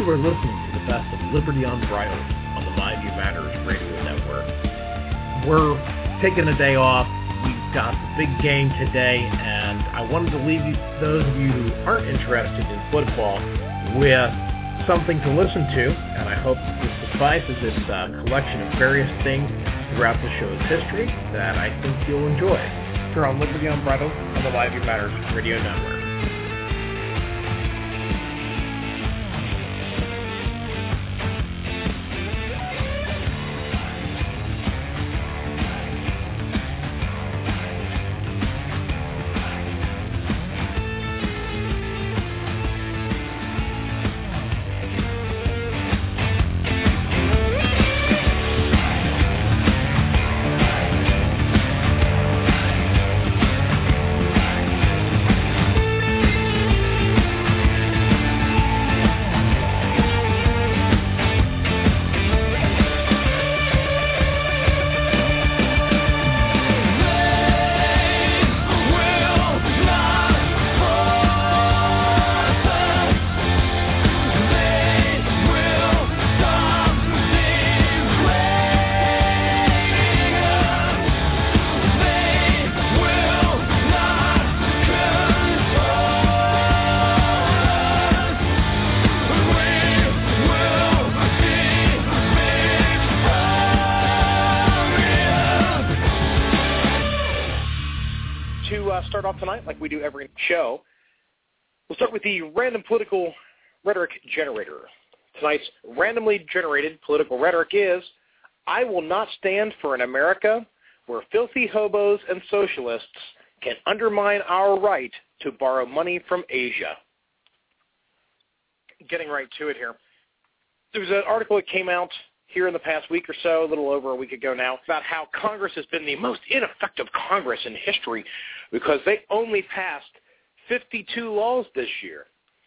You are listening to the best of Liberty Unbridled on the My View Matters Radio Network. We're taking a day off. We've got the big game today, and I wanted to leave those of you who aren't interested in football with something to listen to, and I hope this suffices. It's a collection of various things throughout the show's history that I think you'll enjoy. Here on Liberty Unbridled on the My View Matters Radio Network. Start off tonight like we do every show. We'll start with the random political rhetoric generator. Tonight's randomly generated political rhetoric is, I will not stand for an America where filthy hobos and socialists can undermine our right to borrow money from Asia. Getting right to it here. There was an article that came out here in the past week or so, a little over a week ago now, about how Congress has been the most ineffective Congress in history because they only passed 52 laws this year.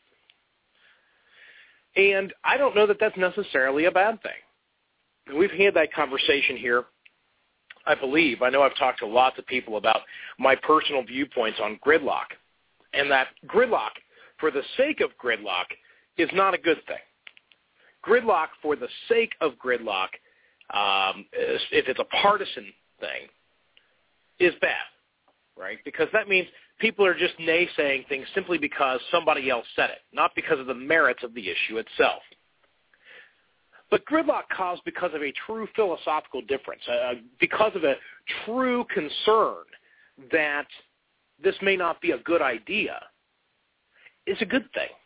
And I don't know that that's necessarily a bad thing. We've had that conversation here, I believe. I know I've talked to lots of people about my personal viewpoints on gridlock, and that gridlock, for the sake of gridlock, is not a good thing. Gridlock for the sake of gridlock, if it's a partisan thing, is bad, right? Because that means people are just naysaying things simply because somebody else said it, not because of the merits of the issue itself. But gridlock caused because of a true philosophical difference, because of a true concern that this may not be a good idea, is a good thing.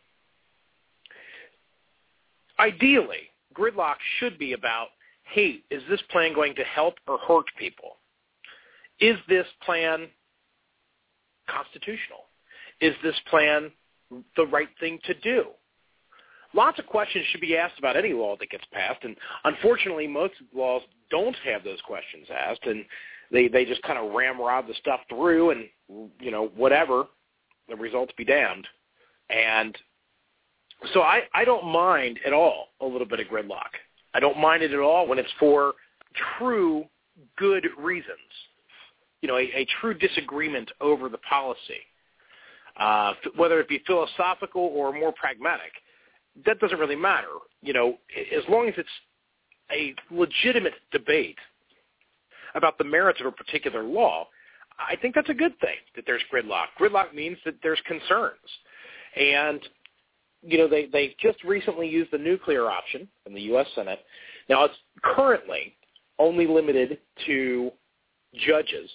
Ideally, gridlock should be about, hey, is this plan going to help or hurt people? Is this plan constitutional? Is this plan the right thing to do? Lots of questions should be asked about any law that gets passed, and unfortunately, most laws don't have those questions asked, and they just kind of ramrod the stuff through, and, you know, whatever, the results be damned. And so I don't mind at all a little bit of gridlock. I don't mind it at all when it's for true good reasons, you know, a true disagreement over the policy, whether it be philosophical or more pragmatic. That doesn't really matter, you know, as long as it's a legitimate debate about the merits of a particular law. I think that's a good thing that there's gridlock. Gridlock means that there's concerns. And you know, they just recently used the nuclear option in the U.S. Senate. Now, it's currently only limited to judges,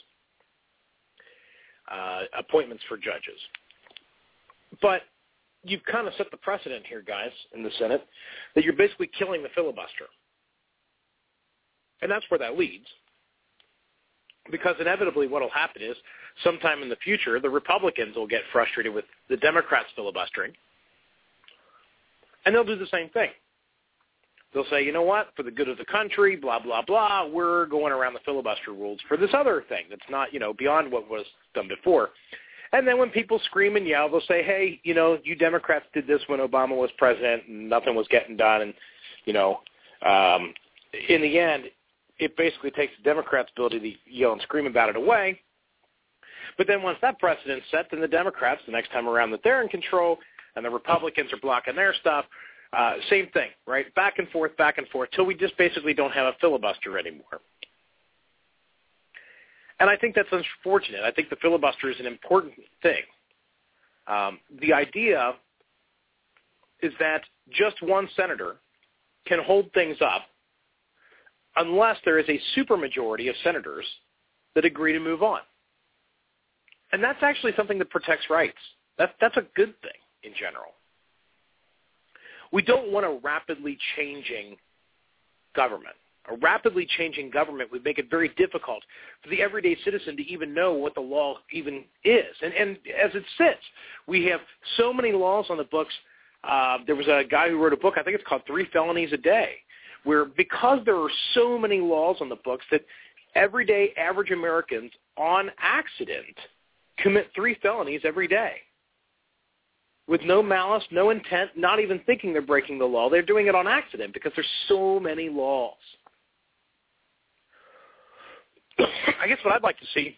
appointments for judges. But you've kind of set the precedent here, guys, in the Senate, that you're basically killing the filibuster. And that's where that leads. Because inevitably what will happen is sometime in the future, the Republicans will get frustrated with the Democrats filibustering, and they'll do the same thing. They'll say, you know what, for the good of the country, blah, blah, blah, we're going around the filibuster rules for this other thing that's not, you know, beyond what was done before. And then when people scream and yell, they'll say, hey, you know, you Democrats did this when Obama was president and nothing was getting done. And, you know, in the end, it basically takes the Democrats' ability to yell and scream about it away. But then once that precedent's set, then the Democrats, the next time around that they're in control and the Republicans are blocking their stuff, Same thing, right? Back and forth, till we just basically don't have a filibuster anymore. And I think that's unfortunate. I think the filibuster is an important thing. The idea is that just one senator can hold things up unless there is a supermajority of senators that agree to move on. And that's actually something that protects rights. That's a good thing in general. We don't want a rapidly changing government. A rapidly changing government would make it very difficult for the everyday citizen to even know what the law even is. And as it sits, we have so many laws on the books. There was a guy who wrote a book, I think it's called 3 Felonies a Day, where because there are so many laws on the books that everyday average Americans on accident commit 3 felonies every day with no malice, no intent, not even thinking they're breaking the law. They're doing it on accident because there's so many laws. I guess what I'd like to see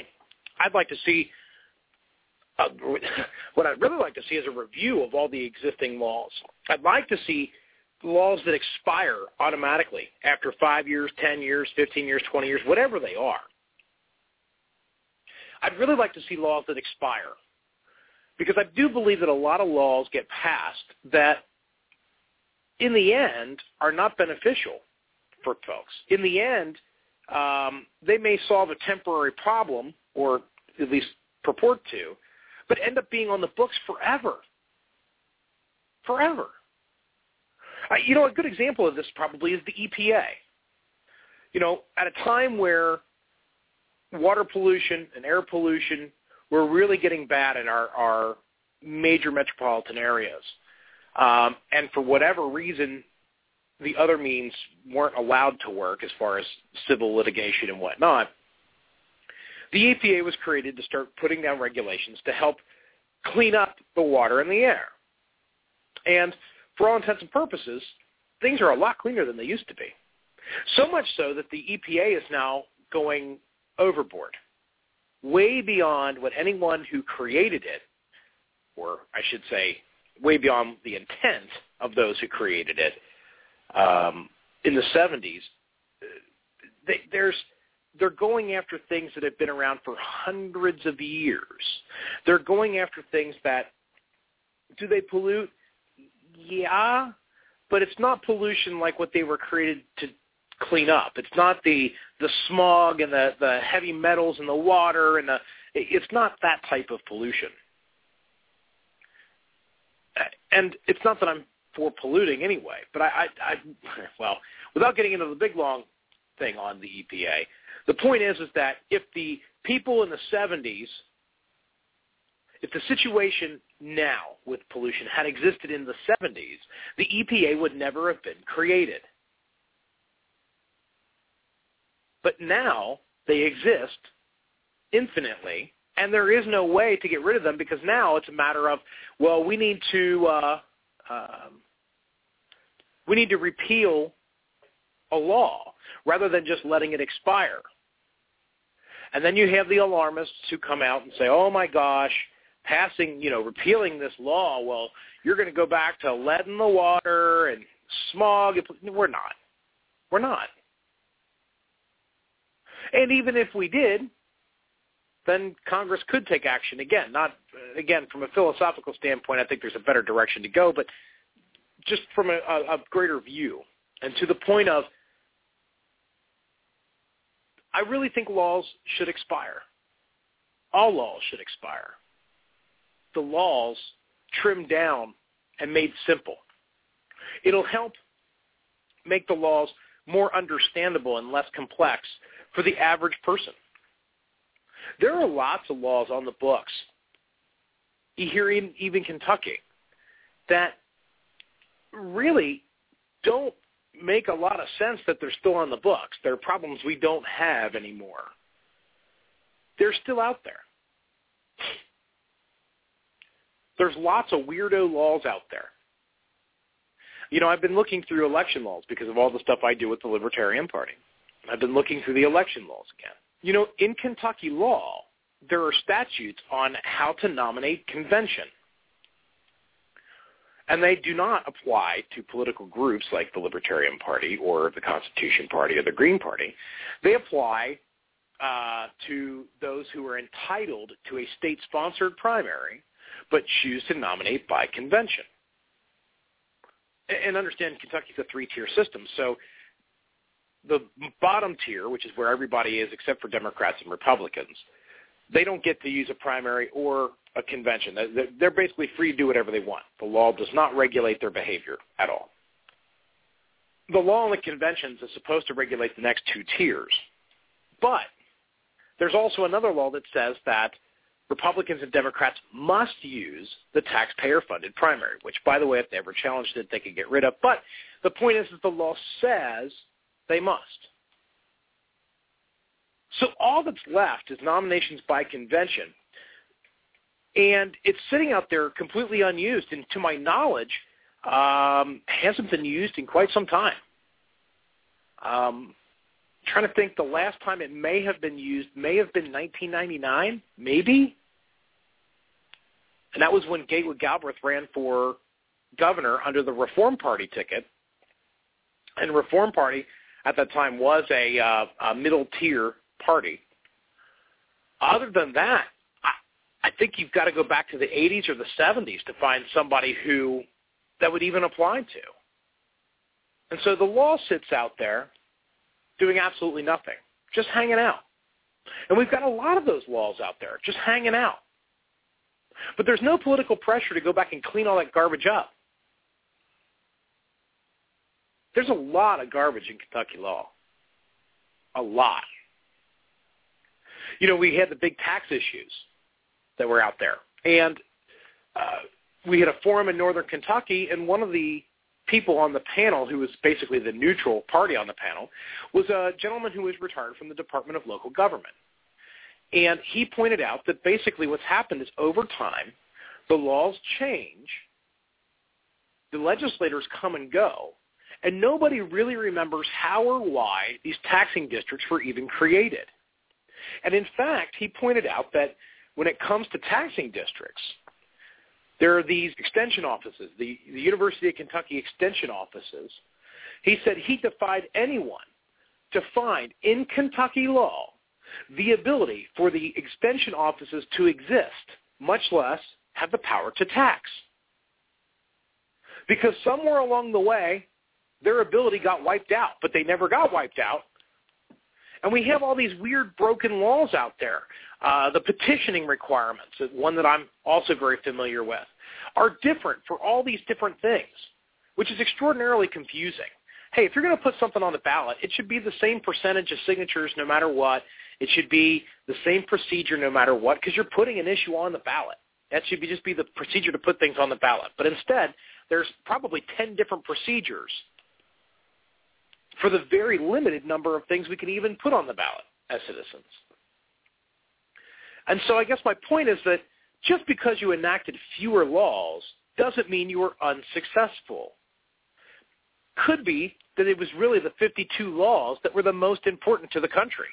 what I'd really like to see is a review of all the existing laws. I'd like to see laws that expire automatically after 5 years, 10 years, 15 years, 20 years, whatever they are. I'd really like to see laws that expire because I do believe that a lot of laws get passed that in the end are not beneficial for folks. In the end, they may solve a temporary problem, or at least purport to, but end up being on the books forever. Forever. A good example of this probably is the EPA. At a time where water pollution and air pollution were really getting bad in our major metropolitan areas, and for whatever reason, the other means weren't allowed to work as far as civil litigation and whatnot, the EPA was created to start putting down regulations to help clean up the water and the air. And for all intents and purposes, things are a lot cleaner than they used to be. So much so that the EPA is now going overboard, way beyond what anyone who created it, or I should say, way beyond the intent of those who created it, in the 70s, they're going after things that have been around for hundreds of years. They're going after things that, do they pollute? Yeah, but it's not pollution like what they were created to clean up. It's not the smog and the heavy metals in the water, and it's not that type of pollution. And it's not that I'm for polluting anyway, but well, without getting into the big long thing on the EPA, the point is that if the people in the 70s, if the situation now with pollution had existed in the 70s, the EPA would never have been created. But now they exist infinitely, and there is no way to get rid of them because now it's a matter of, well, we need to repeal a law rather than just letting it expire. And then you have the alarmists who come out and say, oh my gosh, repealing this law, well, you're going to go back to lead in the water and smog. We're not. And even if we did, then Congress could take action again. Again, from a philosophical standpoint, I think there's a better direction to go, but just from a greater view. And to the point of, I really think laws should expire. All laws should expire. The laws trimmed down and made simple. It'll help make the laws more understandable and less complex for the average person. There are lots of laws on the books, here in even Kentucky, that really don't make a lot of sense that they're still on the books. They're problems we don't have anymore. They're still out there. There's lots of weirdo laws out there. I've been looking through election laws because of all the stuff I do with the Libertarian Party. I've been looking through the election laws again. In Kentucky law, there are statutes on how to nominate convention. And they do not apply to political groups like the Libertarian Party or the Constitution Party or the Green Party. They apply to those who are entitled to a state-sponsored primary but choose to nominate by convention. And understand Kentucky's a three-tier system. So the bottom tier, which is where everybody is except for Democrats and Republicans, they don't get to use a primary or a convention. They're basically free to do whatever they want. The law does not regulate their behavior at all. The law on the conventions is supposed to regulate the next two tiers. But there's also another law that says that Republicans and Democrats must use the taxpayer-funded primary, which, by the way, if they ever challenged it, they could get rid of. But the point is that the law says they must. So all that's left is nominations by convention, and it's sitting out there completely unused, and to my knowledge, hasn't been used in quite some time. Trying to think, the last time it may have been used may have been 1999, maybe? And that was when Gatewood Galbraith ran for governor under the Reform Party ticket. And Reform Party at that time was a middle-tier party. Other than that, I think you've got to go back to the 80s or the 70s to find somebody that would even apply to. And so the law sits out there doing absolutely nothing, just hanging out. And we've got a lot of those laws out there, just hanging out. But there's no political pressure to go back and clean all that garbage up. There's a lot of garbage in Kentucky law. A lot. You know, we had the big tax issues that were out there. And we had a forum in northern Kentucky, and one of the people on the panel, who was basically the neutral party on the panel, was a gentleman who was retired from the Department of Local Government. And he pointed out that basically what's happened is over time, the laws change, the legislators come and go, and nobody really remembers how or why these taxing districts were even created. And in fact, he pointed out that when it comes to taxing districts, there are these extension offices, the University of Kentucky extension offices. He said he defied anyone to find in Kentucky law the ability for the extension offices to exist, much less have the power to tax. Because somewhere along the way, their ability got wiped out, but they never got wiped out. And we have all these weird broken laws out there. The petitioning requirements, one that I'm also very familiar with, are different for all these different things, which is extraordinarily confusing. Hey, if you're going to put something on the ballot, it should be the same percentage of signatures no matter what. It should be the same procedure no matter what, because you're putting an issue on the ballot. That should just be the procedure to put things on the ballot. But instead, there's probably 10 different procedures for the very limited number of things we can even put on the ballot as citizens. And so I guess my point is that just because you enacted fewer laws doesn't mean you were unsuccessful. Could be that it was really the 52 laws that were the most important to the country.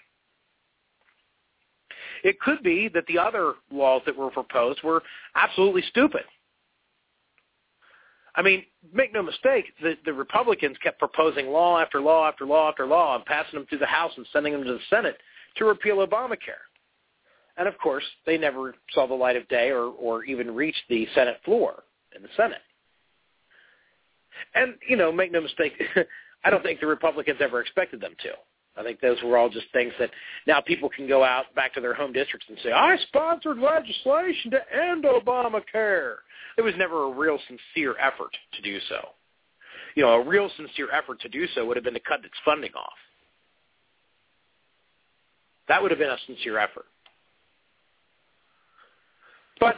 It could be that the other laws that were proposed were absolutely stupid. I mean, make no mistake, the Republicans kept proposing law after law after law after law and passing them through the House and sending them to the Senate to repeal Obamacare. And, of course, they never saw the light of day or even reached the Senate floor in the Senate. And, you know, make no mistake, I don't think the Republicans ever expected them to. I think those were all just things that now people can go out back to their home districts and say, I sponsored legislation to end Obamacare. There was never a real sincere effort to do so. You know, a real sincere effort to do so would have been to cut its funding off. That would have been a sincere effort. But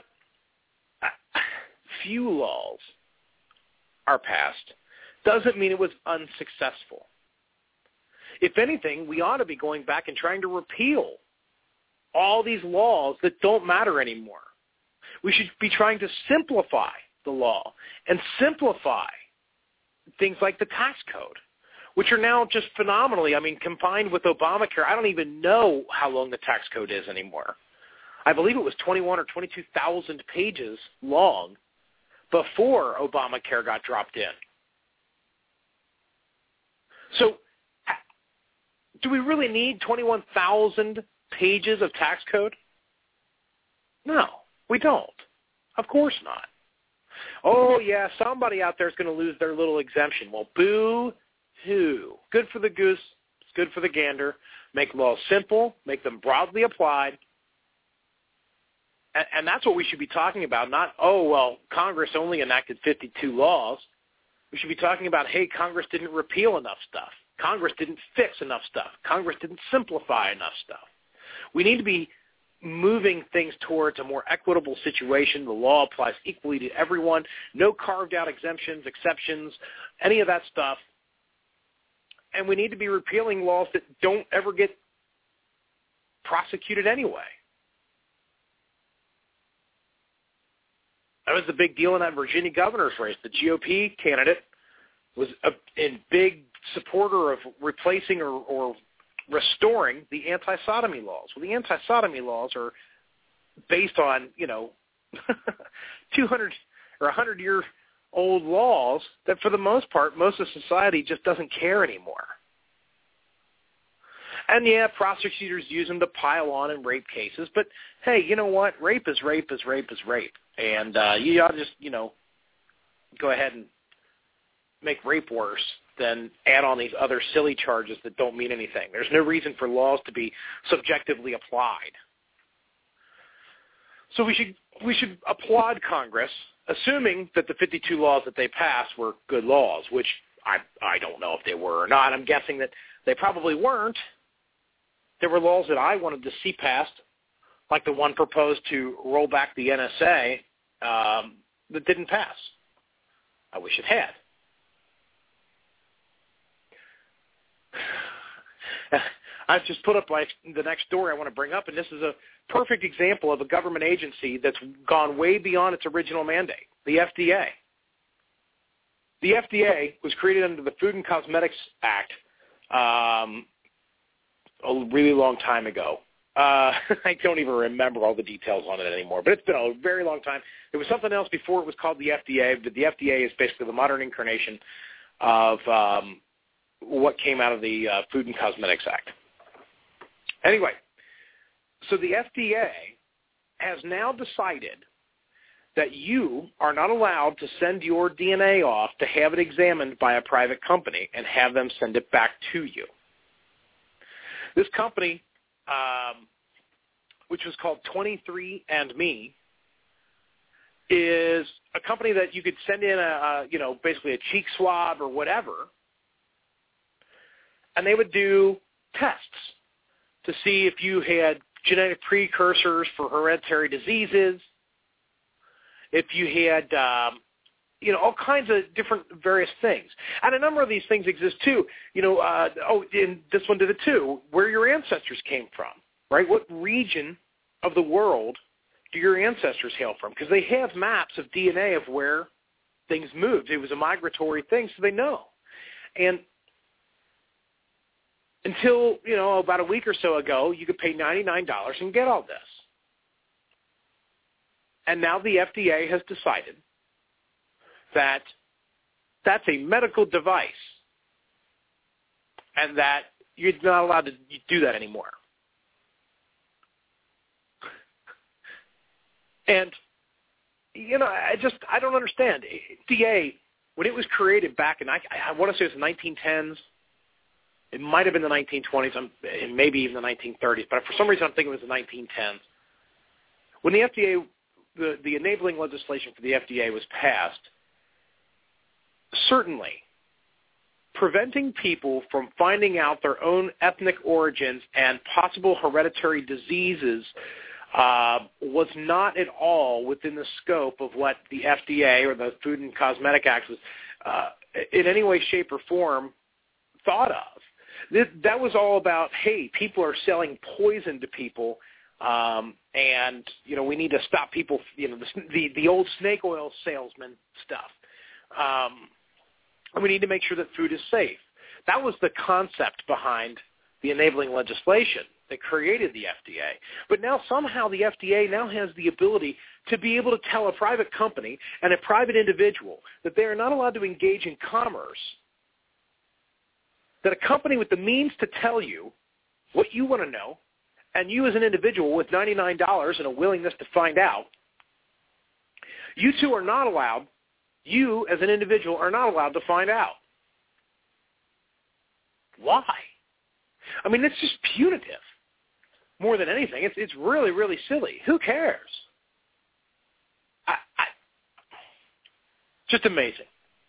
few laws are passed doesn't mean it was unsuccessful. If anything, we ought to be going back and trying to repeal all these laws that don't matter anymore. We should be trying to simplify the law and simplify things like the tax code, which are now just phenomenally, combined with Obamacare. I don't even know how long the tax code is anymore. I believe it was 21 or 22,000 pages long, before Obamacare got dropped in. So do we really need 21,000 pages of tax code? No, we don't. Of course not. Oh, yeah, somebody out there is going to lose their little exemption. Well, boo-hoo. Good for the goose. It's good for the gander. Make laws simple. Make them broadly applied. And that's what we should be talking about, not, oh, well, Congress only enacted 52 laws. We should be talking about, hey, Congress didn't repeal enough stuff. Congress didn't fix enough stuff. Congress didn't simplify enough stuff. We need to be moving things towards a more equitable situation. The law applies equally to everyone. No carved-out exemptions, exceptions, any of that stuff. And we need to be repealing laws that don't ever get prosecuted anyway. That was the big deal in that Virginia governor's race. The GOP candidate was a big supporter of replacing or restoring the anti-sodomy laws. Well, the anti-sodomy laws are based on, 200 or 100-year-old laws that, for the most part, most of society just doesn't care anymore. And, yeah, prosecutors use them to pile on in rape cases. But, hey, you know what? Rape is rape is rape is rape. And you ought to just, go ahead and make rape worse than add on these other silly charges that don't mean anything. There's no reason for laws to be subjectively applied. So we should applaud Congress, assuming that the 52 laws that they passed were good laws, which I don't know if they were or not. I'm guessing that they probably weren't. There were laws that I wanted to see passed, like the one proposed to roll back the NSA, that didn't pass. I wish it had. I've just put up the next story I want to bring up, and this is a perfect example of a government agency that's gone way beyond its original mandate, the FDA. The FDA was created under the Food and Cosmetics Act a really long time ago. I don't even remember all the details on it anymore, but it's been a very long time. There was something else before it was called the FDA, but the FDA is basically the modern incarnation of what came out of the Food and Cosmetics Act. Anyway, so the FDA has now decided that you are not allowed to send your DNA off to have it examined by a private company and have them send it back to you. This company, which was called 23andMe, is a company that you could send in basically a cheek swab or whatever, and they would do tests to see if you had genetic precursors for hereditary diseases, if you had, all kinds of different various things. And a number of these things exist too. And this one did it too, where your ancestors came from, right? What region of the world do your ancestors hail from? Because they have maps of DNA of where things moved. It was a migratory thing, so they know. And until, about a week or so ago, you could pay $99 and get all this. And now the FDA has decided that that's a medical device and that you're not allowed to do that anymore. And, I don't understand. FDA, when it was created back in, I want to say it was the 1910s, it might have been the 1920s, and maybe even the 1930s, but for some reason I'm thinking it was the 1910s. When the FDA, the enabling legislation for the FDA was passed, certainly preventing people from finding out their own ethnic origins and possible hereditary diseases was not at all within the scope of what the FDA or the Food and Cosmetic Act was in any way, shape, or form thought of. That was all about, hey, people are selling poison to people, and we need to stop people. The old snake oil salesman stuff. And we need to make sure that food is safe. That was the concept behind the enabling legislation. that created the FDA. But now somehow the FDA now has the ability to be able to tell a private company and a private individual that they are not allowed to engage in commerce, that a company with the means to tell you what you want to know, and you as an individual with $99 and a willingness to find out, you two are not allowed, you as an individual are not allowed to find out. Why? I mean, it's just punitive more than anything. It's really, really silly. Who cares? Just amazing.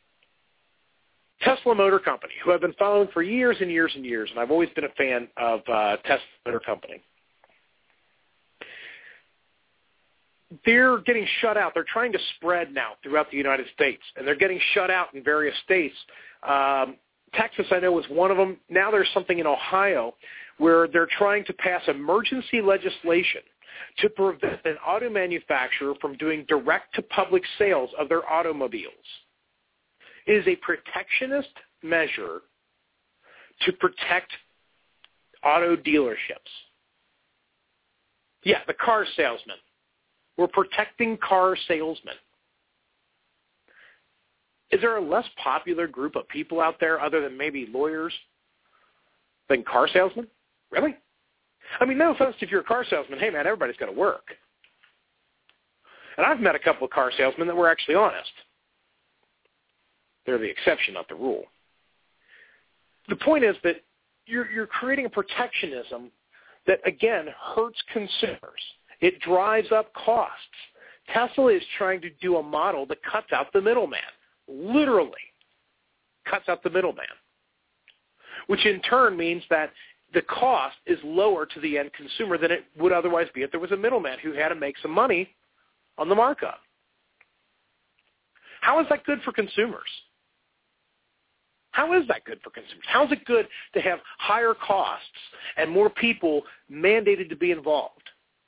Tesla Motor Company, who I've been following for years and years and years, and I've always been a fan of Tesla Motor Company. They're getting shut out. They're trying to spread now throughout the United States, and they're getting shut out in various states. Texas, I know, was one of them. Now there's something in Ohio where they're trying to pass emergency legislation to prevent an auto manufacturer from doing direct-to-public sales of their automobiles. It is a protectionist measure to protect auto dealerships. Yeah, the car salesman. We're protecting car salesmen. Is there a less popular group of people out there other than maybe lawyers than car salesmen? Really? I mean, no offense if you're a car salesman. Hey, man, everybody's got to work. And I've met a couple of car salesmen that were actually honest. They're the exception, not the rule. The point is that you're creating a protectionism that, again, hurts consumers. It drives up costs. Tesla is trying to do a model that cuts out the middleman, literally cuts out the middleman, which in turn means that the cost is lower to the end consumer than it would otherwise be if there was a middleman who had to make some money on the markup. How is that good for consumers? How is that good for consumers? How is it good to have higher costs and more people mandated to be involved?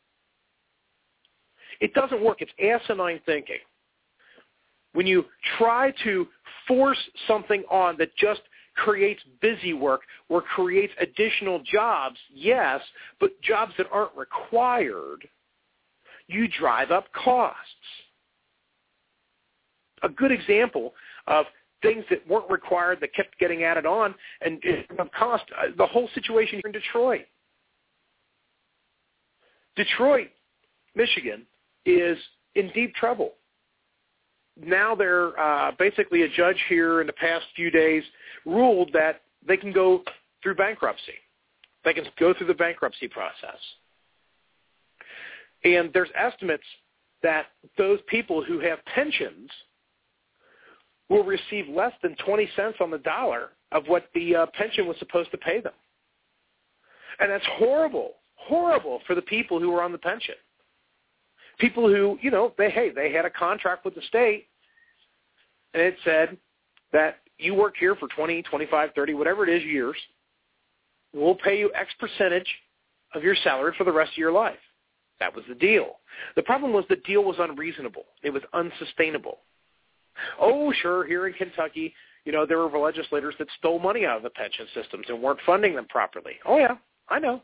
It doesn't work. It's asinine thinking. When you try to force something on that just creates busy work or creates additional jobs, yes, but jobs that aren't required, you drive up costs. A good example of things that weren't required that kept getting added on and cost, the whole situation in Detroit. Detroit, Michigan, is in deep trouble. Now they're basically a judge here in the past few days ruled that they can go through bankruptcy. They can go through the bankruptcy process. And there's estimates that those people who have pensions will receive less than 20 cents on the dollar of what the pension was supposed to pay them. And that's horrible, horrible for the people who are on the pension. People who, they had a contract with the state, and it said that you work here for 20, 25, 30, whatever it is, years. We'll pay you X percentage of your salary for the rest of your life. That was the deal. The problem was the deal was unreasonable. It was unsustainable. Oh, sure, here in Kentucky, there were legislators that stole money out of the pension systems and weren't funding them properly. Oh, yeah, I know.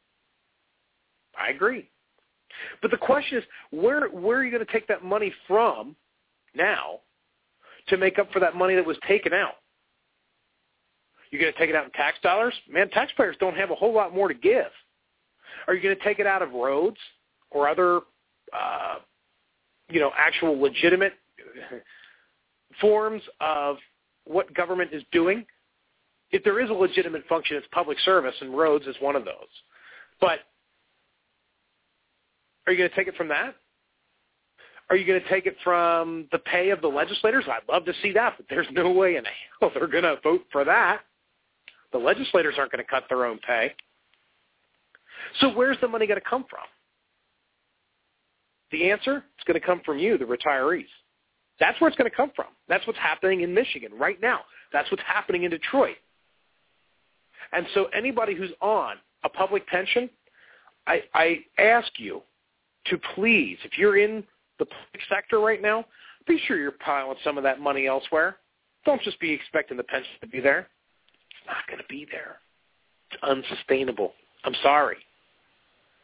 I agree. But the question is, where are you going to take that money from now to make up for that money that was taken out? You're going to take it out in tax dollars? Man, taxpayers don't have a whole lot more to give. Are you going to take it out of roads or other, actual legitimate forms of what government is doing? If there is a legitimate function, it's public service, and roads is one of those. But are you going to take it from that? Are you going to take it from the pay of the legislators? I'd love to see that, but there's no way in hell they're going to vote for that. The legislators aren't going to cut their own pay. So where's the money going to come from? The answer? It's going to come from you, the retirees. That's where it's going to come from. That's what's happening in Michigan right now. That's what's happening in Detroit. And so anybody who's on a public pension, I ask you to please, if you're in the public sector right now, be sure you're piling some of that money elsewhere. Don't just be expecting the pension to be there. It's not going to be there. It's unsustainable. I'm sorry.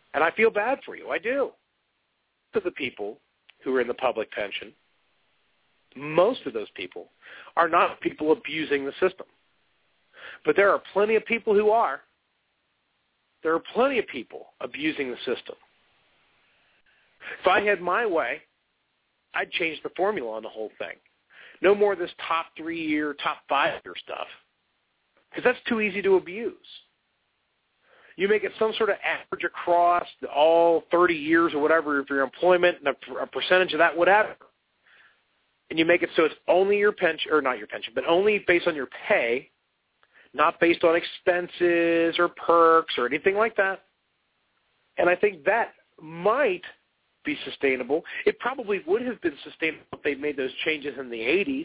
And I feel bad for you. I do. To the people who are in the public pension, most of those people are not people abusing the system. But there are plenty of people who are. There are plenty of people abusing the system. If I had my way, I'd change the formula on the whole thing. No more of this top 3-year, top 5-year stuff, because that's too easy to abuse. You make it some sort of average across all 30 years or whatever of your employment, and a percentage of that, whatever. And you make it so it's only your pension, or not your pension, but only based on your pay, not based on expenses or perks or anything like that. And I think that might be sustainable. It probably would have been sustainable if they'd made those changes in the 80s.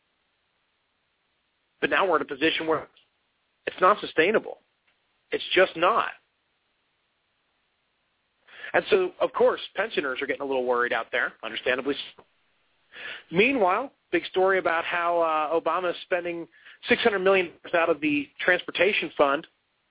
But now we're in a position where it's not sustainable. It's just not. And so, of course, pensioners are getting a little worried out there, understandably so. Meanwhile, big story about how Obama is spending $600 million out of the transportation fund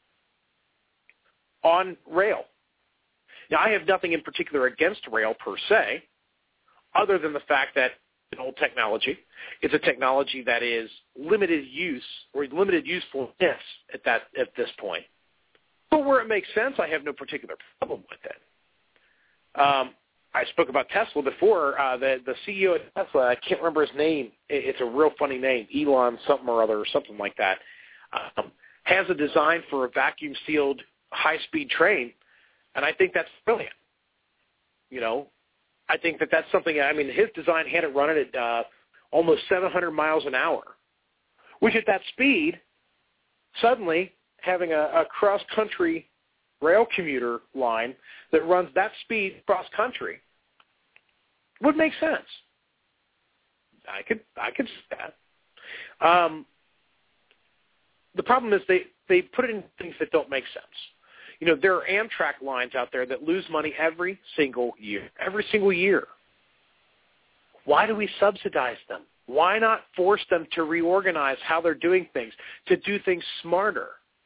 on rail. Now, I have nothing in particular against rail per se, other than the fact that it's an old technology. It's a technology that is limited use or limited usefulness at this point. But where it makes sense, I have no particular problem with it. I spoke about Tesla before. The CEO of Tesla, I can't remember his name. It's a real funny name, Elon something or other or something like that, has a design for a vacuum-sealed high-speed train, and I think that's brilliant. You know, I think that that's something, I mean, his design had it running at almost 700 miles an hour, which at that speed, suddenly having a cross-country rail commuter line that runs that speed cross-country would make sense. I could see that. The problem is they put it in things that don't make sense. You know, there are Amtrak lines out there that lose money every single year. Every single year. Why do we subsidize them? Why not force them to reorganize how they're doing things, to do things smarter?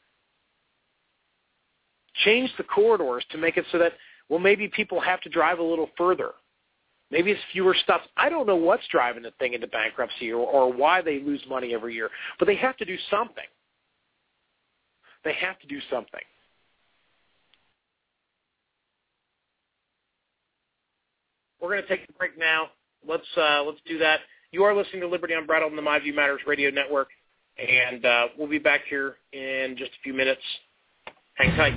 Change the corridors to make it so that, well, maybe people have to drive a little further. Maybe it's fewer stops. I don't know what's driving the thing into bankruptcy or why they lose money every year, but they have to do something. They have to do something. We're going to take a break now. Let's do that. You are listening to Liberty Unbridled on the My View Matters Radio Network, and we'll be back here in just a few minutes. Hang tight.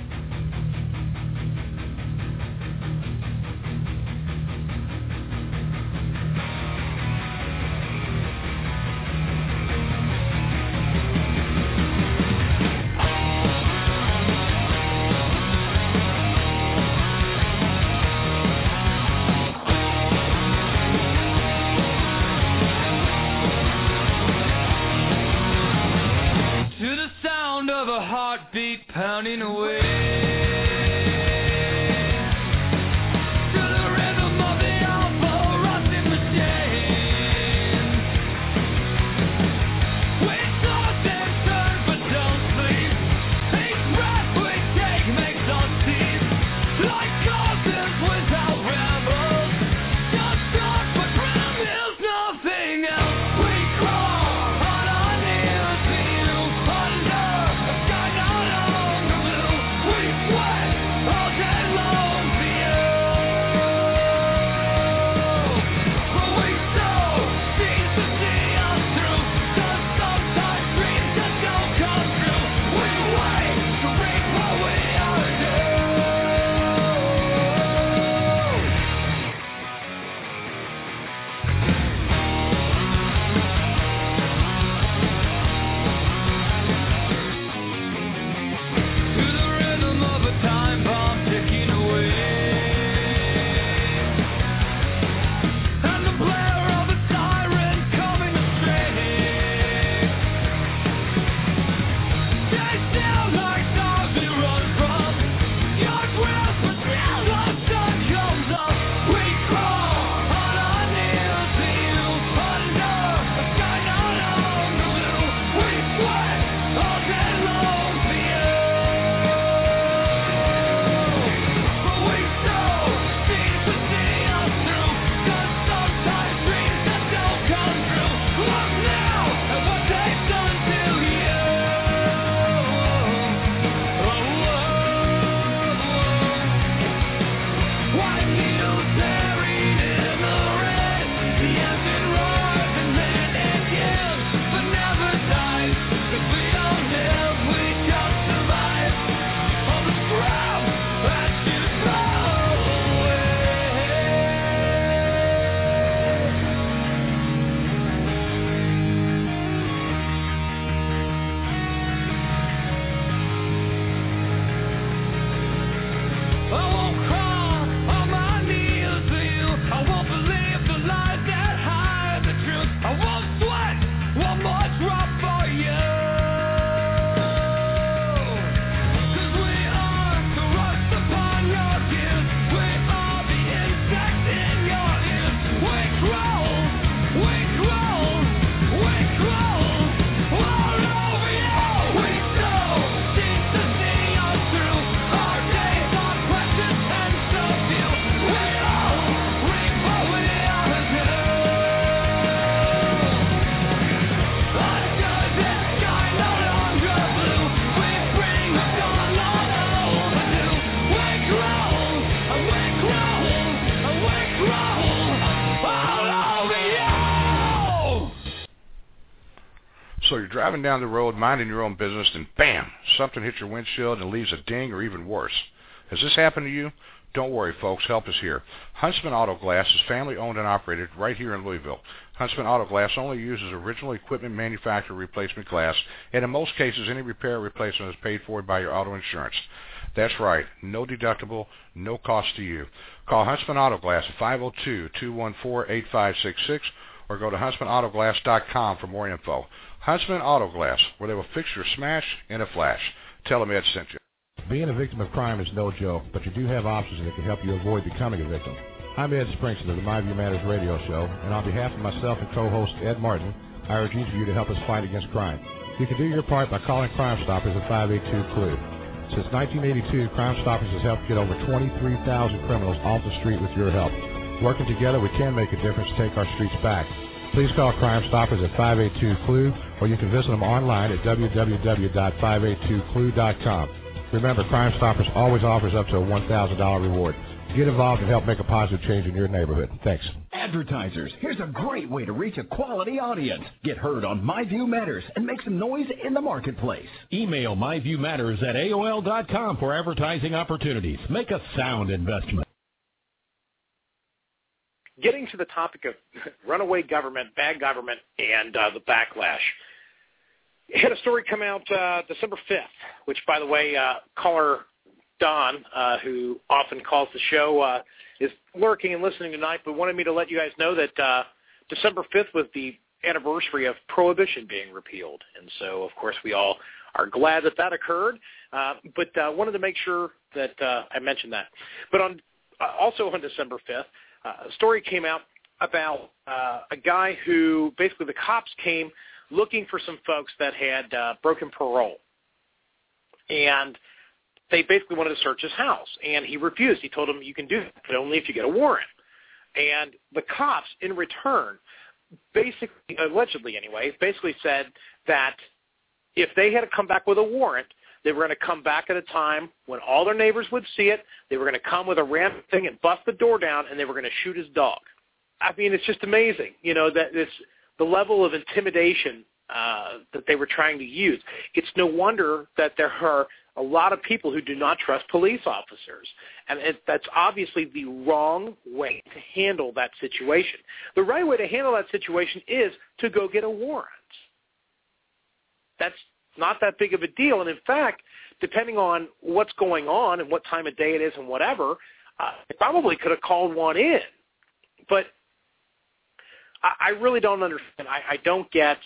Pounding away. So you're driving down the road, minding your own business, and bam, something hits your windshield and leaves a ding or even worse. Has this happened to you? Don't worry, folks. Help is here. Huntsman Auto Glass is family-owned and operated right here in Louisville. Huntsman Auto Glass only uses original equipment manufacturer replacement glass, and in most cases, any repair or replacement is paid for by your auto insurance. That's right. No deductible, no cost to you. Call Huntsman Auto Glass at 502-214-8566 or go to huntsmanautoglass.com for more info. Huntsman Auto Glass, where they will fix your smash in a flash. Tell them Ed sent you. Being a victim of crime is no joke, but you do have options that can help you avoid becoming a victim. I'm Ed Springston of the My View Matters radio show, and on behalf of myself and co-host Ed Martin, I urge each of you to help us fight against crime. You can do your part by calling Crime Stoppers at 582-CLUE. Since 1982, Crime Stoppers has helped get over 23,000 criminals off the street with your help. Working together, we can make a difference to take our streets back. Please call Crime Stoppers at 582-CLUE, or you can visit them online at www.582clue.com. Remember, Crime Stoppers always offers up to a $1,000 reward. Get involved and help make a positive change in your neighborhood. Thanks. Advertisers, here's a great way to reach a quality audience. Get heard on My View Matters and make some noise in the marketplace. Email myviewmatters at AOL.com for advertising opportunities. Make a sound investment. Getting to the topic of runaway government, bad government, and the backlash. I had a story come out December 5th, which, by the way, caller Don, who often calls the show, is lurking and listening tonight, but wanted me to let you guys know that December 5th was the anniversary of Prohibition being repealed. And so, of course, we all are glad that that occurred, but wanted to make sure that I mentioned that. But also on December 5th, a story came out about a guy who basically the cops came looking for some folks that had broken parole. And they basically wanted to search his house. And he refused. He told them, you can do that, but only if you get a warrant. And the cops, in return, basically, allegedly anyway, basically said that if they had to come back with a warrant, they were going to come back at a time when all their neighbors would see it. They were going to come with a random thing and bust the door down, and they were going to shoot his dog. I mean, it's just amazing, you know, that it's the level of intimidation that they were trying to use. It's no wonder that there are a lot of people who do not trust police officers, and that's obviously the wrong way to handle that situation. The right way to handle that situation is to go get a warrant. That's not that big of a deal, and in fact, depending on what's going on and what time of day it is and whatever, they probably could have called one in. But I really don't understand. I don't get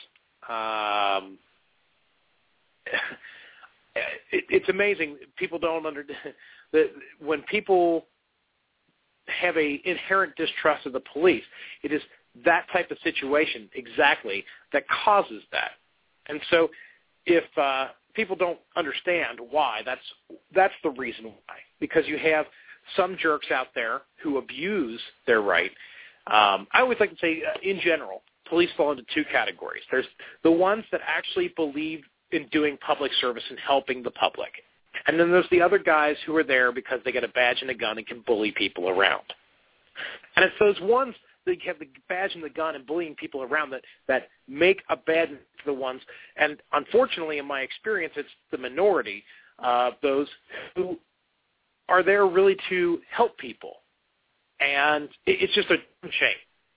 it's amazing. People don't understand that when people have a inherent distrust of the police, it is that type of situation exactly that causes that. And so if people don't understand why, that's the reason why. Because you have some jerks out there who abuse their right. I always like to say, in general, police fall into two categories. There's the ones that actually believe in doing public service and helping the public. And then there's the other guys who are there because they get a badge and a gun and can bully people around. And it's those ones that have the badge and the gun and bullying people around that make a bad for the ones. And unfortunately, in my experience, it's the minority of those who are there really to help people. And it's just a shame.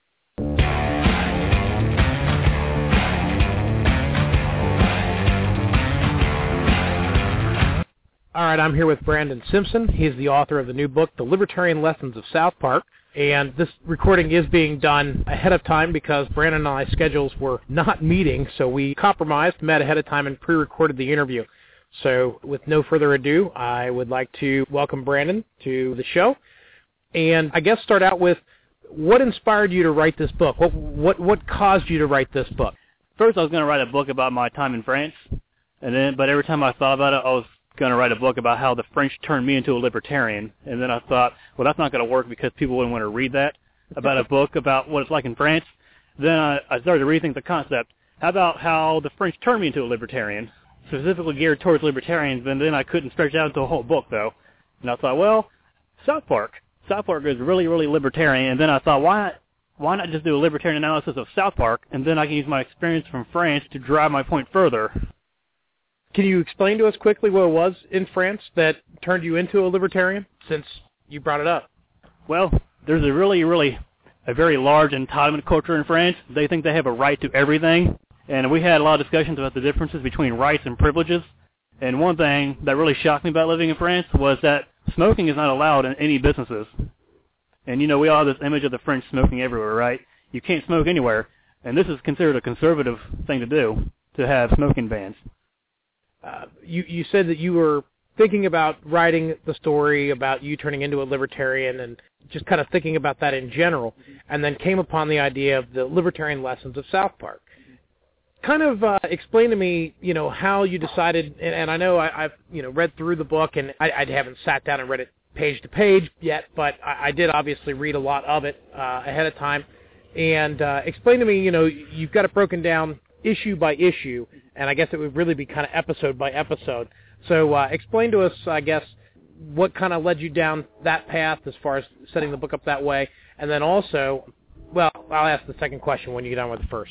All right, I'm here with Brandon Simpson. He's the author of the new book, The Libertarian Lessons of South Park. And this recording is being done ahead of time because Brandon and I's schedules were not meeting, so we compromised, met ahead of time, and pre-recorded the interview. So with no further ado, I would like to welcome Brandon to the show. And I guess start out with, what inspired you to write this book? What caused you to write this book? First, I was going to write a book about my time in France, but every time I thought about it, I was going to write a book about how the French turned me into a libertarian. And then I thought, well, that's not going to work because people wouldn't want to read that, about a book about what it's like in France. Then I started to rethink the concept. How about how the French turned me into a libertarian, specifically geared towards libertarians, and then I couldn't stretch out into a whole book, though. And I thought, well, South Park is really, really libertarian. And then I thought, why why not just do a libertarian analysis of South Park, and then I can use my experience from France to drive my point further. Can you explain to us quickly what it was in France that turned you into a libertarian, since you brought it up? Well, there's a very large entitlement culture in France. They think they have a right to everything, and we had a lot of discussions about the differences between rights and privileges. And one thing that really shocked me about living in France was that smoking is not allowed in any businesses. And, we all have this image of the French smoking everywhere, right? You can't smoke anywhere, and this is considered a conservative thing to do, to have smoking bans. You said that you were thinking about writing the story about you turning into a libertarian and just kind of thinking about that in general, and then came upon the idea of the libertarian lessons of South Park. Kind of explain to me, how you decided, and I know I've read through the book, and I haven't sat down and read it page to page yet, but I did obviously read a lot of it ahead of time. And explain to me, you've got it broken down issue by issue, and I guess it would really be kind of episode by episode. So explain to us, I guess, what kind of led you down that path as far as setting the book up that way, and then also, well, I'll ask the second question when you get on with the first.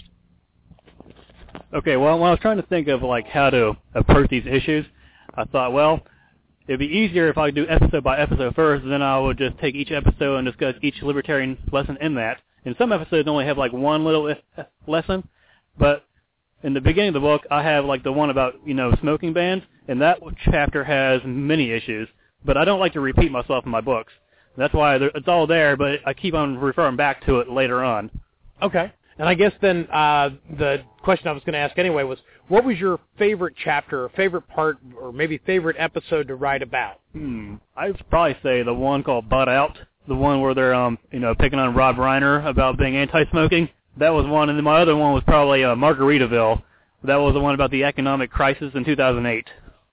Okay, well, when I was trying to think of how to approach these issues, I thought, well, it'd be easier if I could do episode by episode first, and then I would just take each episode and discuss each libertarian lesson in that. And some episodes only have one little lesson, but in the beginning of the book, I have the one about, smoking bans, and that chapter has many issues, but I don't like to repeat myself in my books. That's why it's all there, but I keep on referring back to it later on. Okay. And I guess then the question I was going to ask anyway was, what was your favorite chapter or favorite part or maybe favorite episode to write about? I would probably say the one called Butt Out, the one where they're, picking on Rob Reiner about being anti-smoking. That was one, and then my other one was probably Margaritaville. That was the one about the economic crisis in 2008.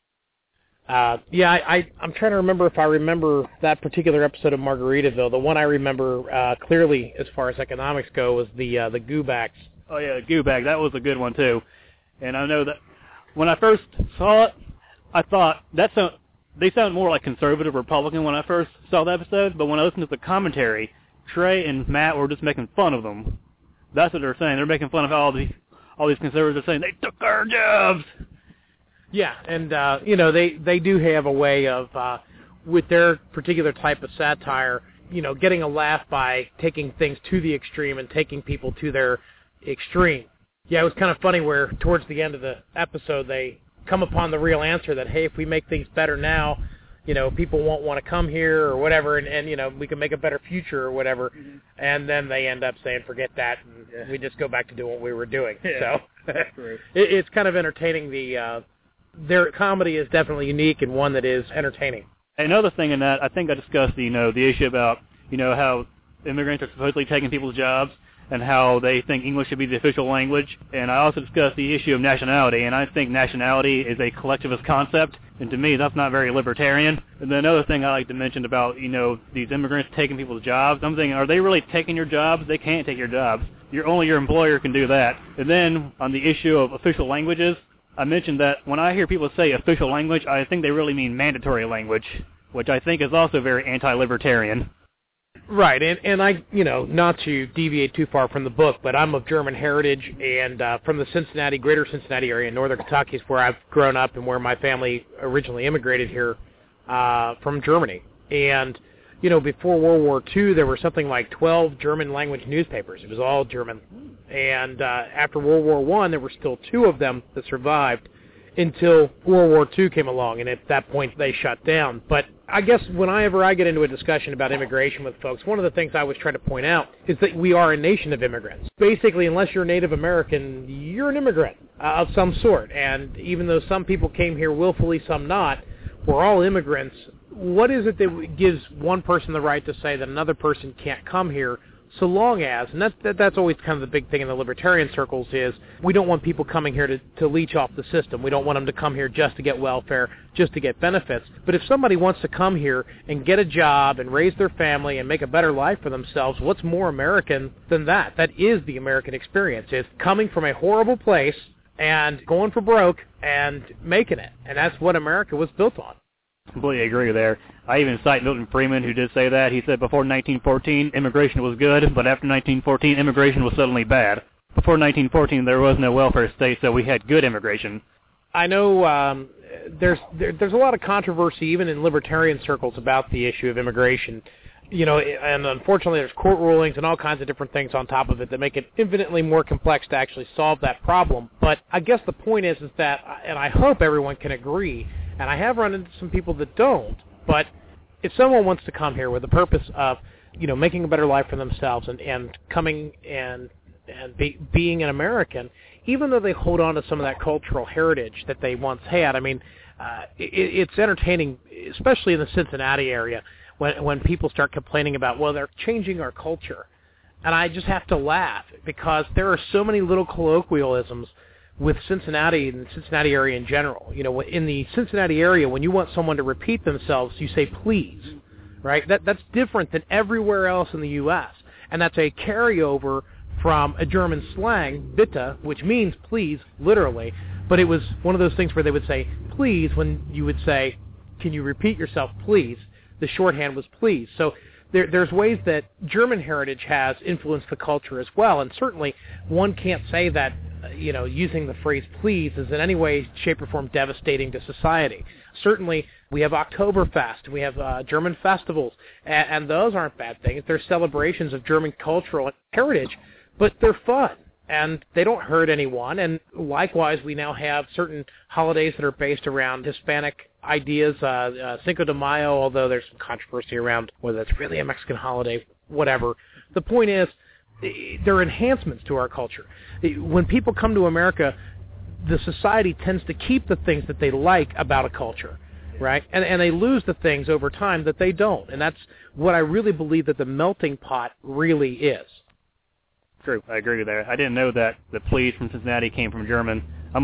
I'm trying to remember if I remember that particular episode of Margaritaville. The one I remember clearly as far as economics go was the Goobacks. Oh, yeah, the Goobag. That was a good one, too. And I know that when I first saw it, I thought they sound more like conservative Republican when I first saw the episode, but when I listened to the commentary, Trey and Matt were just making fun of them. That's what they're saying. They're making fun of how all these conservatives are saying, they took our jobs. Yeah, and, they do have a way of, with their particular type of satire, getting a laugh by taking things to the extreme and taking people to their extreme. Yeah, it was kind of funny where towards the end of the episode they come upon the real answer that, hey, if we make things better now, people won't want to come here or whatever, and we can make a better future or whatever. Mm-hmm. And then they end up saying, forget that, and we just go back to doing what we were doing. Yeah. So it's kind of entertaining. Their comedy is definitely unique and one that is entertaining. Another thing in that, I think I discussed the issue about how immigrants are supposedly taking people's jobs and how they think English should be the official language. And I also discussed the issue of nationality, and I think nationality is a collectivist concept, and to me that's not very libertarian. And then another thing I like to mention about these immigrants taking people's jobs, I'm thinking, are they really taking your jobs? They can't take your jobs. Only your employer can do that. And then on the issue of official languages, I mentioned that when I hear people say official language, I think they really mean mandatory language, which I think is also very anti-libertarian. Right, and I, not to deviate too far from the book, but I'm of German heritage, and from the greater Cincinnati area in northern Kentucky is where I've grown up and where my family originally immigrated here from Germany. And, before World War II, there were something like 12 German-language newspapers. It was all German. And after World War I, there were still 2 of them that survived until World War II came along, and at that point they shut down. But I guess whenever I get into a discussion about immigration with folks, one of the things I always try to point out is that we are a nation of immigrants. Basically, unless you're Native American, you're an immigrant of some sort. And even though some people came here willfully, some not, we're all immigrants. What is it that gives one person the right to say that another person can't come here? So long as, and that's always kind of the big thing in the libertarian circles, is we don't want people coming here to leech off the system. We don't want them to come here just to get welfare, just to get benefits. But if somebody wants to come here and get a job and raise their family and make a better life for themselves, what's more American than that? That is the American experience. It's coming from a horrible place and going for broke and making it. And that's what America was built on. Completely agree there. I even cite Milton Friedman, who did say that. He said before 1914, immigration was good, but after 1914, immigration was suddenly bad. Before 1914, there was no welfare state, so we had good immigration. I know there's a lot of controversy, even in libertarian circles, about the issue of immigration. You know, and unfortunately there's court rulings and all kinds of different things on top of it that make it infinitely more complex to actually solve that problem. But I guess the point is that, and I hope everyone can agree, and I have run into some people that don't, but if someone wants to come here with the purpose of, you know, making a better life for themselves and coming and being an American, even though they hold on to some of that cultural heritage that they once had, I mean, it's entertaining, especially in the Cincinnati area, when people start complaining about, well, they're changing our culture. And I just have to laugh because there are so many little colloquialisms with Cincinnati and the Cincinnati area in general. You know, in the Cincinnati area, when you want someone to repeat themselves, you say please, right? That's different than everywhere else in the U.S. And that's a carryover from a German slang, bitte, which means please, literally. But it was one of those things where they would say please when you would say, can you repeat yourself, please? The shorthand was please. So there's ways that German heritage has influenced the culture as well, and certainly one can't say that, you know, using the phrase please is in any way, shape, or form devastating to society. Certainly, we have Oktoberfest, we have German festivals, and those aren't bad things. They're celebrations of German cultural heritage, but they're fun, and they don't hurt anyone. And likewise, we now have certain holidays that are based around Hispanic ideas, Cinco de Mayo, although there's some controversy around whether that's really a Mexican holiday, whatever. The point is, they're enhancements to our culture. When people come to America, the society tends to keep the things that they like about a culture, right? And they lose the things over time that they don't. And that's what I really believe that the melting pot really is. True, I agree with that. I didn't know that the please from Cincinnati came from German.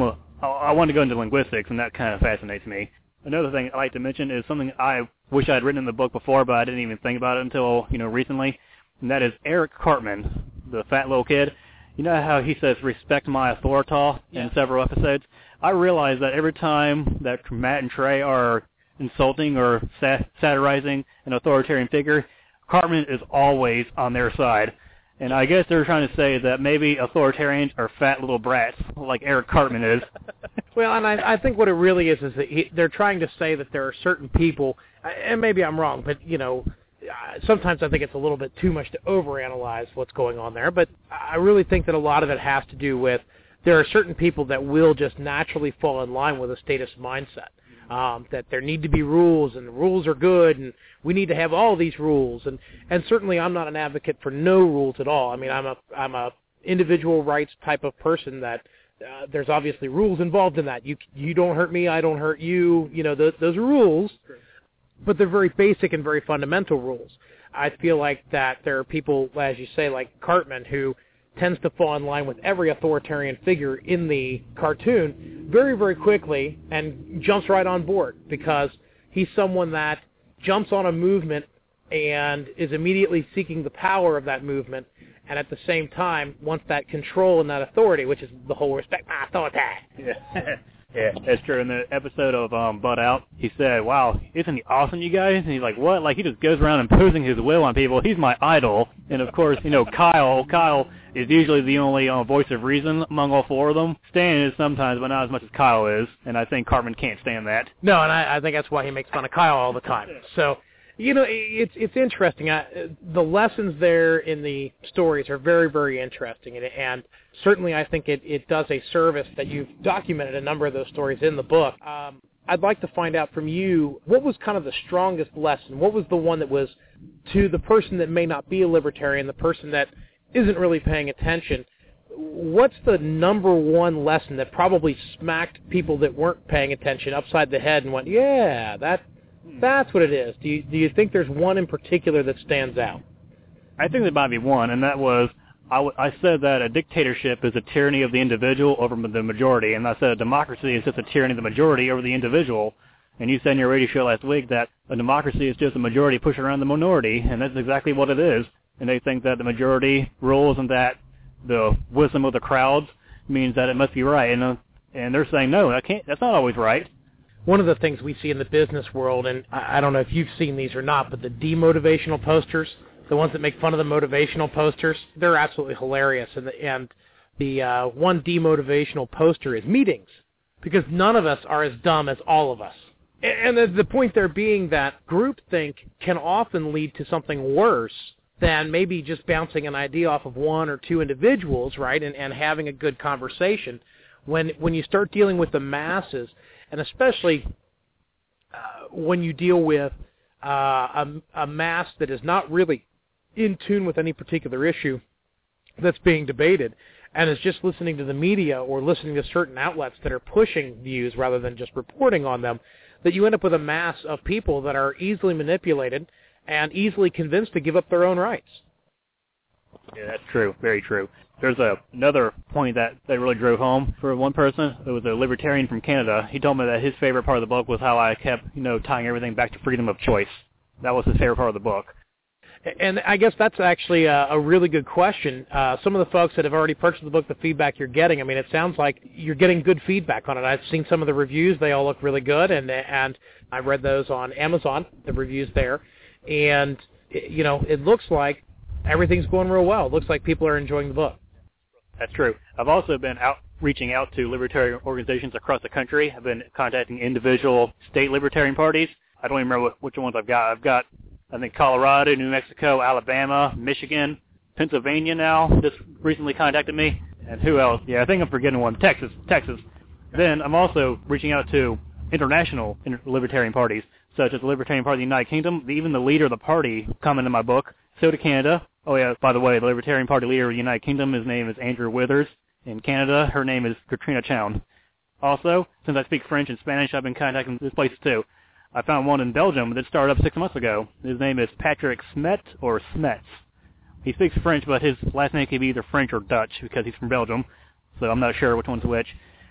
I want to go into linguistics, and that kind of fascinates me. Another thing I'd like to mention is something I wish I'd written in the book before, but I didn't even think about it until, you know, recently, and that is Eric Cartman, the fat little kid. You know how he says, respect my authority in several episodes? I realize that every time that Matt and Trey are insulting or satirizing an authoritarian figure, Cartman is always on their side. And I guess they're trying to say that maybe authoritarians are fat little brats, like Eric Cartman is. Well, and I think what it really is that they're trying to say that there are certain people, and maybe I'm wrong, but, you know, sometimes I think it's a little bit too much to overanalyze what's going on there, but I really think that a lot of it has to do with there are certain people that will just naturally fall in line with a statist mindset. That there need to be rules, and the rules are good, and we need to have all these rules. And certainly I'm not an advocate for no rules at all. I mean, I'm a individual rights type of person that there's obviously rules involved in that. You don't hurt me, I don't hurt you. You know, those are rules, but they're very basic and very fundamental rules. I feel like that there are people, as you say, like Cartman, who tends to fall in line with every authoritarian figure in the cartoon very, very quickly and jumps right on board because he's someone that jumps on a movement and is immediately seeking the power of that movement and at the same time wants that control and that authority, which is the whole respect my authority. Yeah, that's true. In the episode of Butt Out, he said, wow, isn't he awesome, you guys? And he's like, what? Like, he just goes around imposing his will on people. He's my idol. And, of course, you know, Kyle is usually the only voice of reason among all four of them. Stan is sometimes, but not as much as Kyle is. And I think Cartman can't stand that. No, and I think that's why he makes fun of Kyle all the time. So, you know, it's interesting. The lessons there in the stories are very, very interesting. And certainly I think it does a service that you've documented a number of those stories in the book. I'd like to find out from you, what was kind of the strongest lesson? What was the one that was to the person that may not be a libertarian, the person that isn't really paying attention? What's the number one lesson that probably smacked people that weren't paying attention upside the head and went, yeah, that's what it is? Do you think there's one in particular that stands out? I think there might be one, and that was, I said that a dictatorship is a tyranny of the individual over the majority, and I said a democracy is just a tyranny of the majority over the individual. And you said in your radio show last week that a democracy is just a majority pushing around the minority, and that's exactly what it is. And they think that the majority rules and that the wisdom of the crowds means that it must be right. And they're saying, no, that's not always right. one of the things we see in the business world, and I don't know if you've seen these or not, but the demotivational posters, the ones that make fun of the motivational posters, they're absolutely hilarious. And the one demotivational poster is meetings, because none of us are as dumb as all of us. And the point there being that groupthink can often lead to something worse than maybe just bouncing an idea off of one or two individuals, right, and having a good conversation. When you start dealing with the masses, and especially when you deal with a mass that is not really in tune with any particular issue that's being debated, and is just listening to the media or listening to certain outlets that are pushing views rather than just reporting on them, that you end up with a mass of people that are easily manipulated and easily convinced to give up their own rights. Yeah, that's true. Very true. There's another point that really drove home for one person. It was a libertarian from Canada. He told me that his favorite part of the book was how I kept, tying everything back to freedom of choice. That was his favorite part of the book. And I guess that's actually a really good question. Some of the folks that have already purchased the book, the feedback you're getting, I mean, it sounds like you're getting good feedback on it. I've seen some of the reviews. They all look really good, and I read those on Amazon, the reviews there. And, it looks like everything's going real well. It looks like people are enjoying the book. That's true. I've also been reaching out to libertarian organizations across the country. I've been contacting individual state libertarian parties. I don't even remember which ones I've got. I've got, I think, Colorado, New Mexico, Alabama, Michigan, Pennsylvania now just recently contacted me. And who else? Yeah, I think I'm forgetting one. Texas. Then I'm also reaching out to international libertarian parties, such as the Libertarian Party of the United Kingdom. Even the leader of the party commented in my book. So to Canada. Oh, yeah, by the way, the Libertarian Party leader of the United Kingdom, his name is Andrew Withers. In Canada, her name is Katrina Chown. Also, since I speak French and Spanish, I've been contacting this place too. I found one in Belgium that started up 6 months ago. His name is Patrick Smet or Smets. He speaks French, but his last name could be either French or Dutch because he's from Belgium, so I'm not sure which one's which.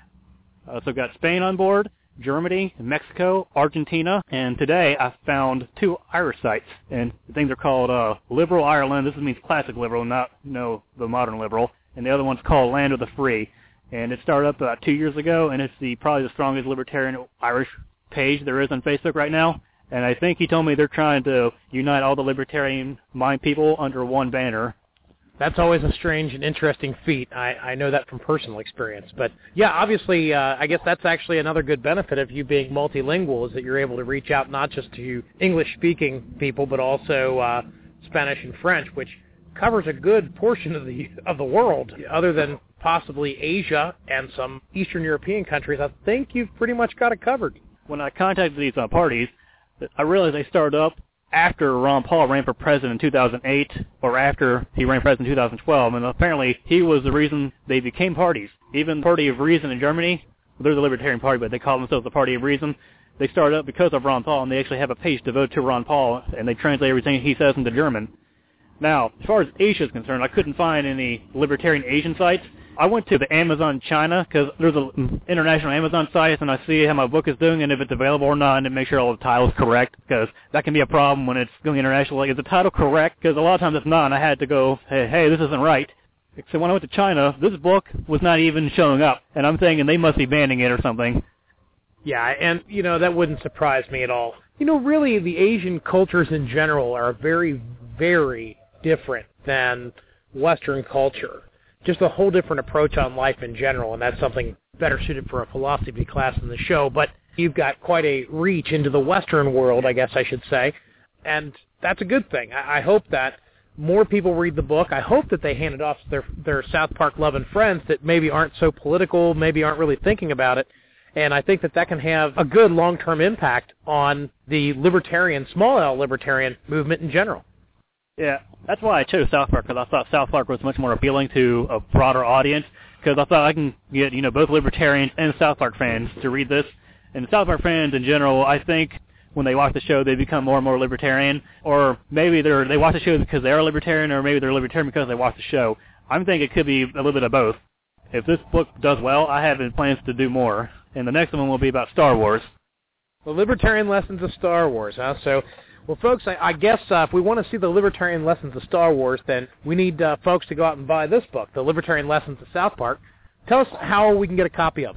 So got Spain on board, Germany, Mexico, Argentina, and today I found 2 Irish sites, and the things are called Liberal Ireland. This means classic liberal, not the modern liberal, and the other one's called Land of the Free, and it started up about 2 years ago, and it's probably the strongest libertarian Irish page there is on Facebook right now, and I think he told me they're trying to unite all the libertarian mind people under one banner. That's always a strange and interesting feat. I know that from personal experience. But, yeah, obviously, I guess that's actually another good benefit of you being multilingual is that you're able to reach out not just to English-speaking people, but also Spanish and French, which covers a good portion of the world. Other than possibly Asia and some Eastern European countries, I think you've pretty much got it covered. When I contacted these parties, I realized they started up after Ron Paul ran for president in 2008 or after he ran for president in 2012, and apparently he was the reason they became parties. Even the Party of Reason in Germany, they're the Libertarian Party, but they call themselves the Party of Reason. They started up because of Ron Paul, and they actually have a page devoted to Ron Paul, and they translate everything he says into German. Now, as far as Asia is concerned, I couldn't find any libertarian Asian sites. I went to the Amazon China because there's an international Amazon site, and I see how my book is doing and if it's available or not, and to make sure all the title is correct because that can be a problem when it's going international. Like, is the title correct? Because a lot of times it's not, and I had to go, hey, this isn't right. So when I went to China, this book was not even showing up, and I'm thinking they must be banning it or something. Yeah, and, that wouldn't surprise me at all. Really, the Asian cultures in general are very, very different than Western culture. Just a whole different approach on life in general, and that's something better suited for a philosophy class in the show. But you've got quite a reach into the Western world, I guess I should say, and that's a good thing. I hope that more people read the book. I hope that they hand it off to their South Park loving friends that maybe aren't so political, maybe aren't really thinking about it, and I think that can have a good long-term impact on the libertarian, small L libertarian movement in general. Yeah, that's why I chose South Park, because I thought South Park was much more appealing to a broader audience, because I thought I can get, both libertarians and South Park fans to read this. And South Park fans in general, I think when they watch the show, they become more and more libertarian, or maybe they watch the show because they are libertarian, or maybe they're libertarian because they watch the show. I'm thinking it could be a little bit of both. If this book does well, I have plans to do more, and the next one will be about Star Wars. The Libertarian Lessons of Star Wars, huh? So, well, folks, I guess if we want to see the Libertarian Lessons of Star Wars, then we need folks to go out and buy this book, The Libertarian Lessons of South Park. Tell us how we can get a copy of it.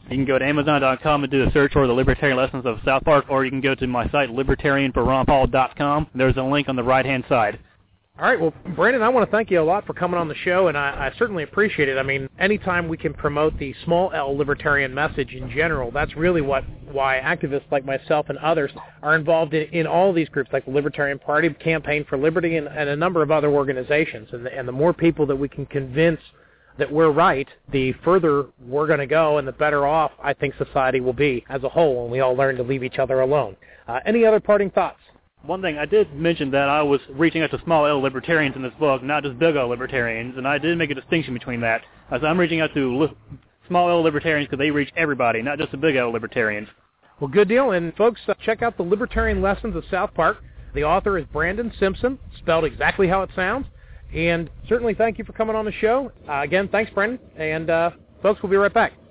You can go to Amazon.com and do a search for the Libertarian Lessons of South Park, or you can go to my site, libertarianforronpaul.com. There's a link on the right-hand side. All right, well, Brandon, I want to thank you a lot for coming on the show, and I certainly appreciate it. I mean, anytime we can promote the small L libertarian message in general, that's really why activists like myself and others are involved in all these groups, like the Libertarian Party, Campaign for Liberty, and a number of other organizations. And the more people that we can convince that we're right, the further we're going to go and the better off I think society will be as a whole when we all learn to leave each other alone. Any other parting thoughts? One thing, I did mention that I was reaching out to small L libertarians in this book, not just big L libertarians, and I did make a distinction between that. As I'm reaching out to small L libertarians because they reach everybody, not just the big L libertarians. Well, good deal. And folks, check out the Libertarian Lessons of South Park. The author is Brandon Simpson, spelled exactly how it sounds. And certainly thank you for coming on the show. Again, thanks, Brandon. And folks, we'll be right back.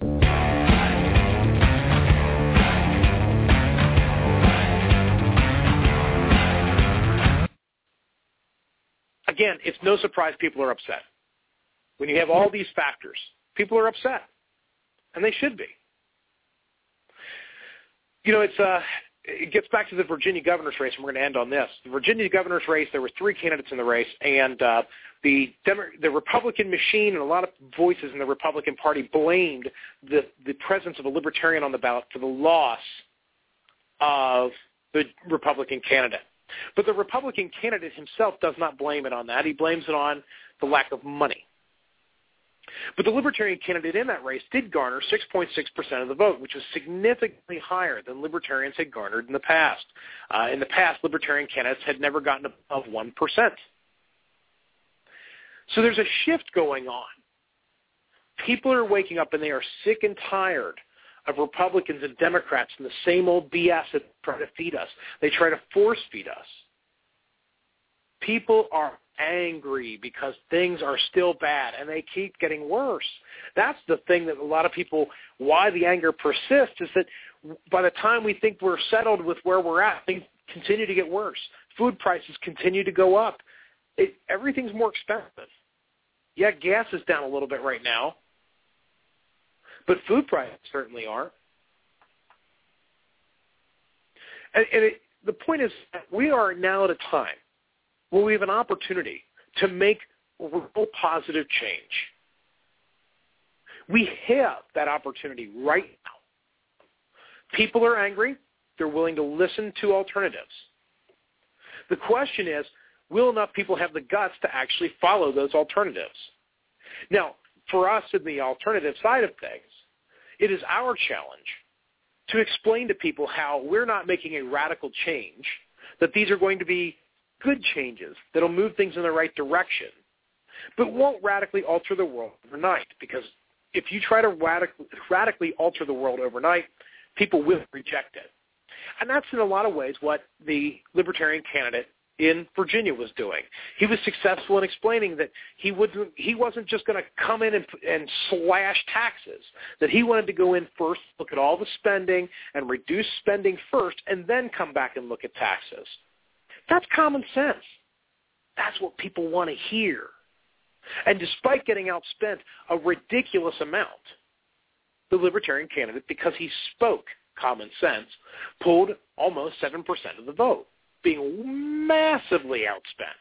Again, it's no surprise people are upset. When you have all these factors, people are upset, and they should be. You know, it gets back to the Virginia governor's race, and we're going to end on this. The Virginia governor's race, there were 3 candidates in the race, and the Republican machine and a lot of voices in the Republican Party blamed the presence of a libertarian on the ballot for the loss of the Republican candidate. But the Republican candidate himself does not blame it on that. He blames it on the lack of money. But the Libertarian candidate in that race did garner 6.6% of the vote, which was significantly higher than Libertarians had garnered in the past. In the past, Libertarian candidates had never gotten above 1%. So there's a shift going on. People are waking up and they are sick and tired of Republicans and Democrats and the same old BS that try to feed us. They try to force feed us. People are angry because things are still bad and they keep getting worse. That's the thing that a lot of people, why the anger persists, is that by the time we think we're settled with where we're at, things continue to get worse. Food prices continue to go up. Everything's more expensive. Yeah, gas is down a little bit right now, but food prices certainly are. And the point is, we are now at a time where we have an opportunity to make real positive change. We have that opportunity right now. People are angry. They're willing to listen to alternatives. The question is, will enough people have the guts to actually follow those alternatives? Now, for us in the alternative side of things, it is our challenge to explain to people how we're not making a radical change, that these are going to be good changes that will move things in the right direction, but won't radically alter the world overnight. Because if you try to radically alter the world overnight, people will reject it. And that's in a lot of ways what the Libertarian candidate in Virginia was doing. He was successful in explaining that he wasn't just going to come in and slash taxes, that he wanted to go in first, look at all the spending, and reduce spending first, and then come back and look at taxes. That's common sense. That's what people want to hear. And despite getting outspent a ridiculous amount, the Libertarian candidate, because he spoke common sense, pulled almost 7% of the vote, being massively outspent.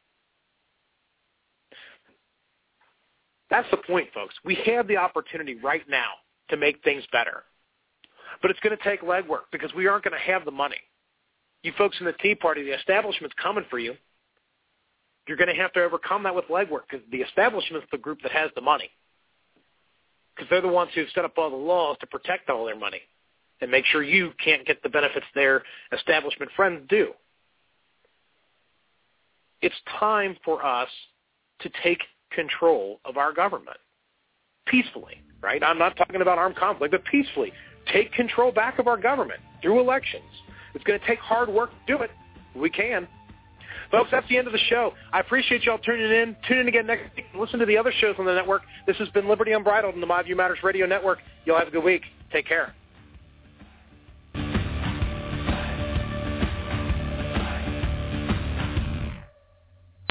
That's the point, folks. We have the opportunity right now to make things better. But it's going to take legwork because we aren't going to have the money. You folks in the Tea Party, the establishment's coming for you. You're going to have to overcome that with legwork because the establishment's the group that has the money. Because they're the ones who've set up all the laws to protect all their money and make sure you can't get the benefits their establishment friends do. It's time for us to take control of our government peacefully, right? I'm not talking about armed conflict, but peacefully. Take control back of our government through elections. It's going to take hard work to do it. We can. Folks, that's the end of the show. I appreciate y'all tuning in. Tune in again next week and listen to the other shows on the network. This has been Liberty Unbridled on the My View Matters Radio Network. Y'all have a good week. Take care.